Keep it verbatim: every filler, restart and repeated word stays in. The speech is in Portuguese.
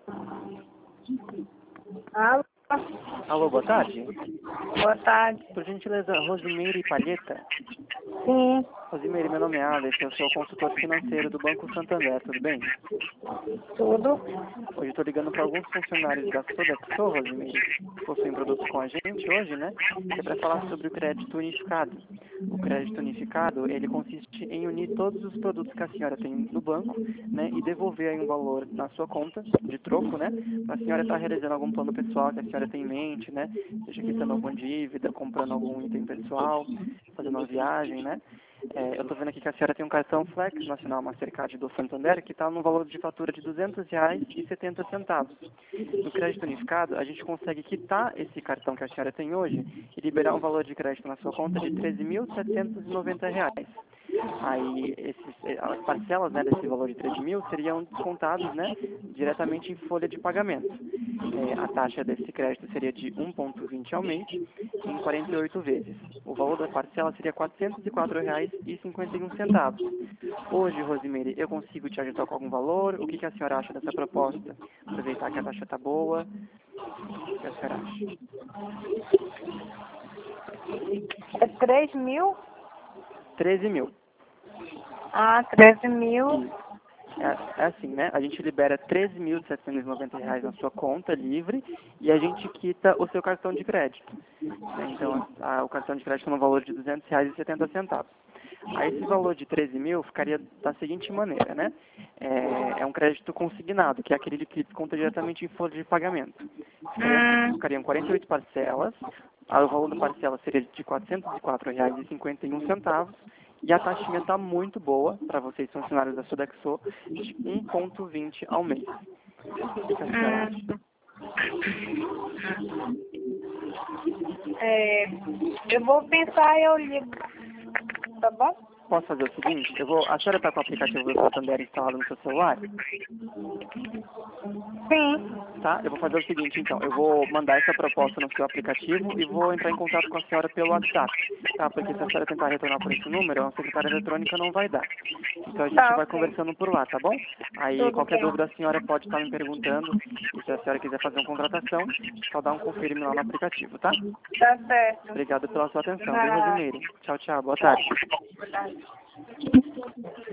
Alô? Alô, boa tarde. Boa tarde. Por gentileza, Rosimeire Palheta. Sim, Rosimeire, meu nome é Alex, eu sou consultor financeiro do Banco Santander, tudo bem? tudo. Hoje eu estou ligando para alguns funcionários da Sodexo, Rosimeire, que possuem produtos com a gente hoje, né? Que é para falar sobre o crédito unificado. O crédito unificado, ele consiste em unir todos os produtos que a senhora tem no banco, né? E devolver aí um valor na sua conta, de troco, né? Para a senhora estar realizando algum plano pessoal que a senhora tem em mente, né? Seja quitando alguma dívida, comprando algum item pessoal, fazendo uma viagem, né? É, eu estou vendo aqui que a senhora tem um cartão Flex Nacional Mastercard do Santander que está no valor de fatura de duzentos reais e setenta centavos. No crédito unificado, a gente consegue quitar esse cartão que a senhora tem hoje e liberar um valor de crédito na sua conta de treze mil setecentos e noventa reais. Aí, esses, as parcelas, né, desse valor de treze mil seriam descontados, né, diretamente em folha de pagamento. É, a taxa desse crédito seria de um vírgula vinte ao mês, em quarenta e oito vezes. O valor da parcela seria quatrocentos e quatro reais e cinquenta e um centavos. Hoje, Rosimeire, eu consigo te ajudar com algum valor? O que, que a senhora acha dessa proposta? Aproveitar que a taxa está boa. O que a senhora acha? É três mil? treze mil. Ah, treze mil. É, é assim, né? A gente libera treze mil setecentos e noventa reais na sua conta livre e a gente quita o seu cartão de crédito. Né? Então, a, o cartão de crédito no valor de duzentos reais e setenta centavos. Aí esse valor de treze mil ficaria da seguinte maneira, né? É, é um crédito consignado, que é aquele que desconta diretamente em folha de pagamento. Ficaria assim, Hum, ficariam quarenta e oito parcelas, aí o valor da parcela seria de quatrocentos e quatro reais e cinquenta e um centavos, e a taxinha está muito boa, para vocês funcionários da Sodexo, de um vírgula vinte ao mês. O que a senhora acha? hum. É, eu vou pensar e eu ligo. Tá bom? Posso fazer o seguinte? Eu vou, a senhora está com o aplicativo do Santander instalado no seu celular? Sim. Tá? Eu vou fazer o seguinte, então. Eu vou mandar essa proposta no seu aplicativo e vou entrar em contato com a senhora pelo WhatsApp. Tá? Porque se a senhora tentar retornar por esse número, a secretária eletrônica não vai dar. Então a gente Tá, vai ok. conversando por lá, tá bom? Aí Tudo qualquer bem. dúvida a senhora pode estar me perguntando. E se a senhora quiser fazer uma contratação, só dá um confirme lá no aplicativo, tá? Tá certo. Obrigado pela sua atenção, viu, Ah, Rosimeire? Tchau, tchau. Boa tarde. boa tarde.